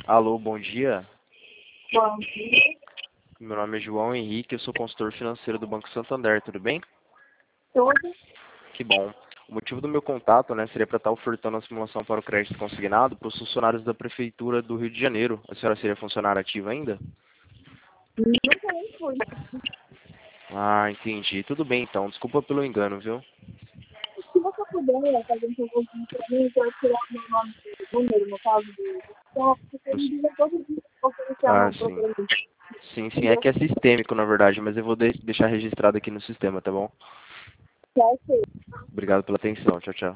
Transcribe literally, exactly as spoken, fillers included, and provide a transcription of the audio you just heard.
Alô, bom dia. Bom dia. Meu nome é João Henrique, eu sou consultor financeiro do Banco Santander, tudo bem? Tudo? Que bom. O motivo do meu contato, né, seria para estar ofertando a simulação para o crédito consignado para os funcionários da Prefeitura do Rio de Janeiro. A senhora seria funcionária ativa ainda? Nunca nem fui. Ah, entendi. Tudo bem então, desculpa pelo engano, viu? Se você puder fazer um favorzinho para mim, para eu tirar o meu nome do número, no caso do stop, porque ele diz todo dia que eu vou iniciar Ah, uma sim. procura. Sim, sim, é que é sistêmico, na verdade, mas eu vou de- deixar registrado aqui no sistema, tá bom? Certo? Obrigado pela atenção. Tchau, tchau.